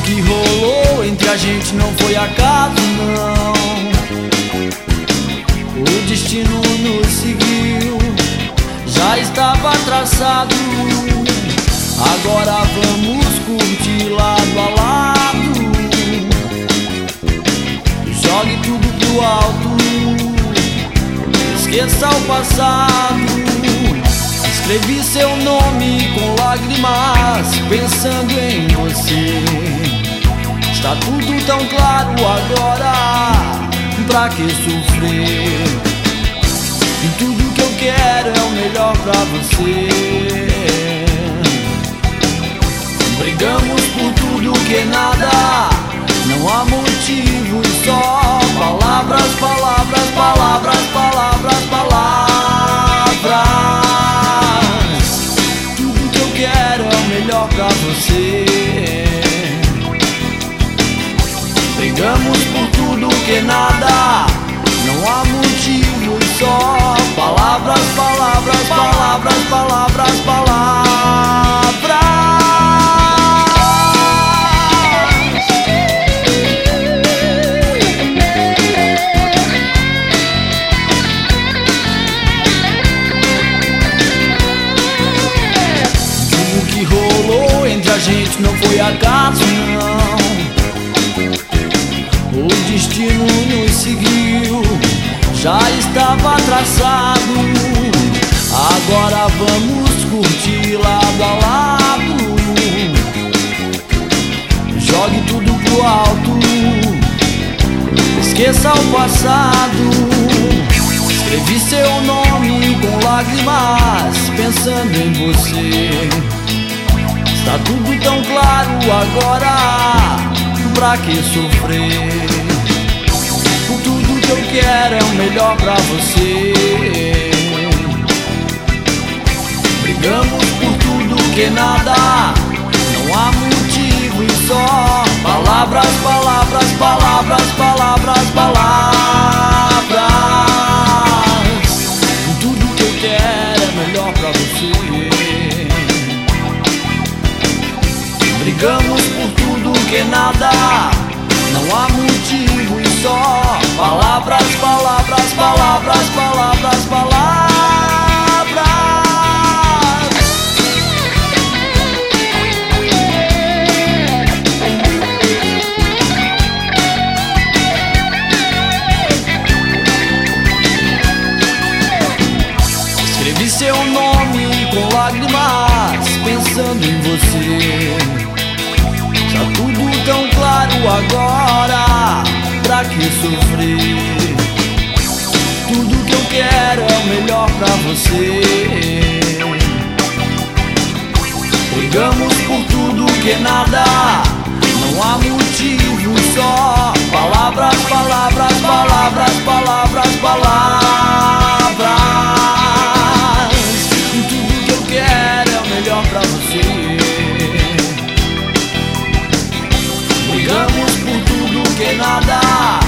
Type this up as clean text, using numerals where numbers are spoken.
que rolou entre a gente não foi acaso, não. O destino nos seguiu, já estava traçado. Agora vamos curtir lado a lado. Jogue tudo pro alto, esqueça o passado. Escrevi seu nome com lágrimas, pensando em você. Está tudo tão claro agora, pra que sofrer? E tudo que eu quero é o melhor pra você. Brigamos por tudo que nada, não há motivo, só palavras, palavras, palavras, palavras, palavras. Tudo que eu quero é o melhor pra você. Brigamos por tudo que nada, não há motivo, só palavras, palavras, palavras, palavras, palavras. Tudo que rolou entre a gente não foi acaso, não. O destino nos seguiu, já estava traçado. Agora vamos curtir lado a lado. Jogue tudo pro alto, esqueça o passado. Escrevi seu nome com lágrimas, pensando em você. Está tudo tão claro agora, pra que sofrer? Tudo que eu quero é o melhor pra você. Brigamos por tudo que nada, não há motivo, e só palavras, palavras, palavras, palavras, palavras. Tudo que eu quero é melhor pra você. Brigamos por tudo que nada, não há motivo, e só palavras, palavras, palavras, palavras, palavras. Escrevi seu nome com lágrimas, pensando em você. Está tudo tão claro agora, pra que sofrer? Tudo que eu quero é o melhor pra você. Brigamos por tudo que nada, não há motivo, só palavras, palavras, palavras, palavras, palavras. Tudo que eu quero é o melhor pra você. Brigamos por tudo que nada,